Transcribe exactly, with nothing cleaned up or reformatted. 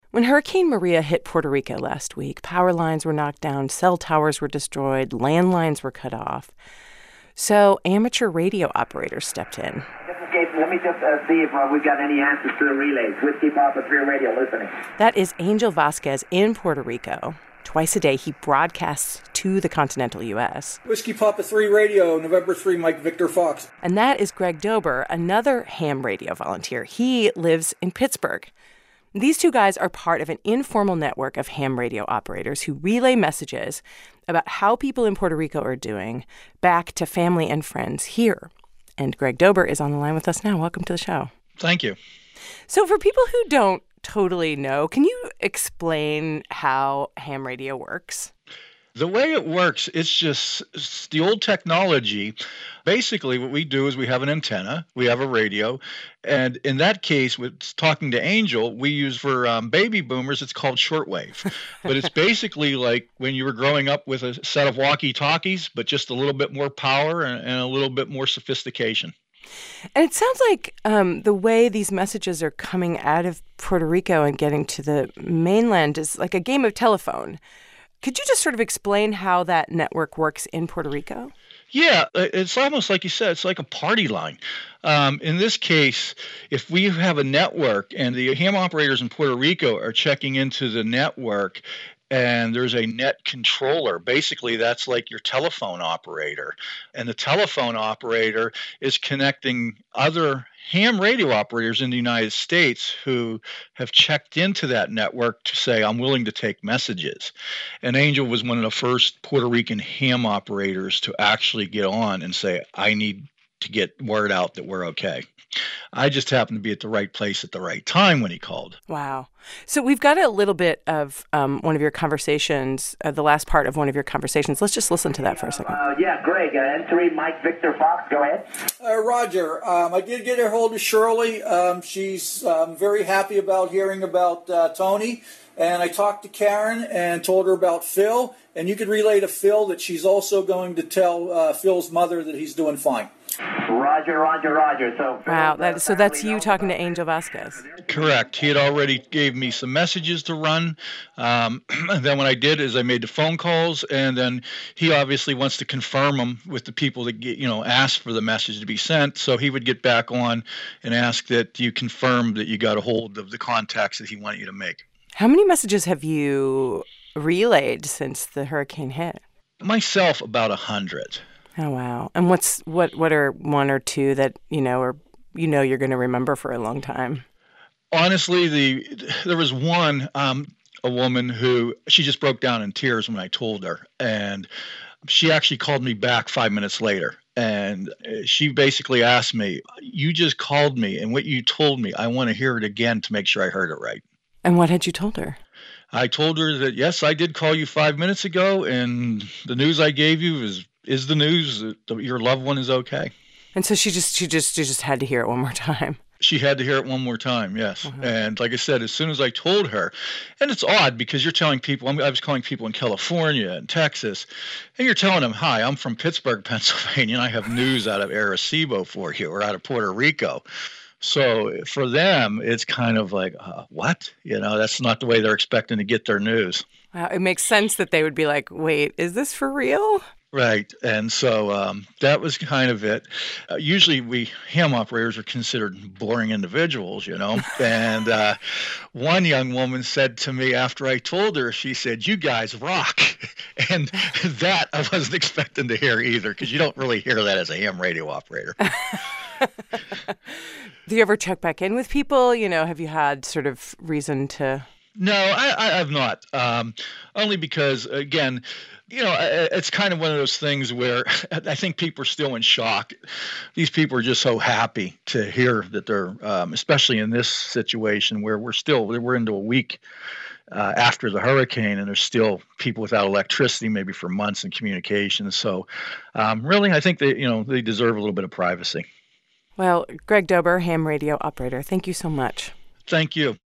When Hurricane Maria hit Puerto Rico last week, power lines were knocked down, cell towers were destroyed, landlines were cut off. So amateur radio operators stepped in. This is Jason. Let me just uh, see if uh, we've got any answers to the relays. Whiskey Papa three Radio listening. That is Angel Vasquez in Puerto Rico. Twice a day, he broadcasts to the continental U S. Whiskey Papa three Radio, November third, Mike Victor Fox. And that is Greg Dober, another ham radio volunteer. He lives in Pittsburgh. These two guys are part of an informal network of ham radio operators who relay messages about how people in Puerto Rico are doing back to family and friends here. And Greg Dober is on the line with us now. Welcome to the show. Thank you. So for people who don't totally know, can you explain how ham radio works? The way it works, it's just it's the old technology. Basically, what we do is we have an antenna, we have a radio, and in that case, with talking to Angel, we use for um, baby boomers, it's called shortwave. But it's basically like when you were growing up with a set of walkie-talkies, but just a little bit more power and, and a little bit more sophistication. And it sounds like um, the way these messages are coming out of Puerto Rico and getting to the mainland is like a game of telephone. Could you just sort of explain how that network works in Puerto Rico? Yeah, it's almost like you said, it's like a party line. Um, in this case, if we have a network and the ham operators in Puerto Rico are checking into the network, and there's a net controller. Basically, that's like your telephone operator. And the telephone operator is connecting other ham radio operators in the United States who have checked into that network to say, I'm willing to take messages. And Angel was one of the first Puerto Rican ham operators to actually get on and say, I need to get word out that we're okay. I just happened to be at the right place at the right time when he called. Wow. So we've got a little bit of um, one of your conversations, uh, the last part of one of your conversations. Let's just listen to that for a second. Uh, yeah, Greg, uh, N three Mike Victor Fox, go ahead. Uh, Roger, um, I did get a hold of Shirley. Um, she's um, very happy about hearing about uh, Tony. And I talked to Karen and told her about Phil. And you could relay to Phil that she's also going to tell uh, Phil's mother that he's doing fine. Roger, roger, roger. So, wow, that, so that's you talking to Angel Vasquez. Correct. He had already gave me some messages to run. Um, and then what I did is I made the phone calls, and then he obviously wants to confirm them with the people that get, you know, asked for the message to be sent. So he would get back on and ask that you confirm that you got a hold of the contacts that he wanted you to make. How many messages have you relayed since the hurricane hit? Myself, about a hundred. Oh, wow. And what's what what are one or two that, you know, or you know you're going to remember for a long time? Honestly, the there was one, um, a woman who, she just broke down in tears when I told her. And she actually called me back five minutes later. And she basically asked me, you just called me, and what you told me, I want to hear it again to make sure I heard it right. And what had you told her? I told her that, yes, I did call you five minutes ago, and the news I gave you is is the news that your loved one is okay. And so she just she just she just had to hear it one more time. She had to hear it one more time, yes. Uh-huh. And like I said, as soon as I told her, and it's odd because you're telling people, I was calling people in California and Texas, and you're telling them, hi, I'm from Pittsburgh, Pennsylvania, and I have news out of Arecibo for you, or out of Puerto Rico. So for them, it's kind of like, uh, what? You know, that's not the way they're expecting to get their news. Wow, it makes sense that they would be like, wait, is this for real? Right. And so um, that was kind of it. Uh, usually we ham operators are considered boring individuals, you know. And uh, one young woman said to me after I told her, she said, you guys rock. And that I wasn't expecting to hear either, because you don't really hear that as a ham radio operator. Do you ever check back in with people? You know, have you had sort of reason to? No, I, I have not. Um, only because, again, you know, it's kind of one of those things where I think people are still in shock. These people are just so happy to hear that they're, um, especially in this situation where we're still, we're into a week uh, after the hurricane, and there's still people without electricity, maybe for months, in communication. So um, really, I think they, you know, they deserve a little bit of privacy. Well, Greg Dober, ham radio operator, thank you so much. Thank you.